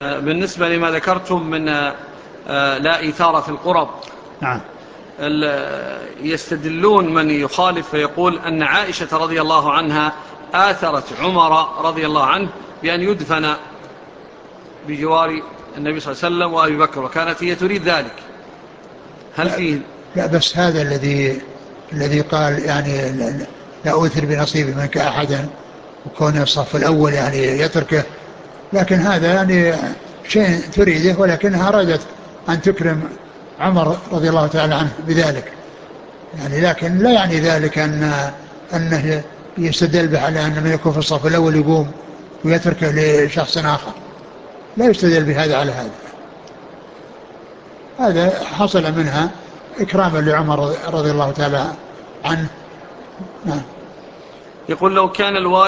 بالنسبة لما ذكرتم من لا إيثار في القرب. نعم. يستدلون من يخالف فيقول أن عائشة رضي الله عنها آثرت عمر رضي الله عنه بأن يدفن بجوار النبي صلى الله عليه وسلم وأبي بكر، وكانت هي تريد ذلك. هل فيه؟ لا بس هذا الذي قال يعني لا أوثر بنصيبي منك أحدا، وكون الصف الأول يعني يتركه، لكن هذا يعني شيء تريده، ولكنها أرادت أن تكرم عمر رضي الله تعالى عنه بذلك يعني، لكن لا يعني ذلك أنه يستدل به على أن من يكون في الصف الأول يقوم ويتركه لشخص آخر، لا يستدل بهذا على هذا. هذا حصل منها إكراما لعمر رضي الله تعالى عنه. نعم. يقول لو كان الوالد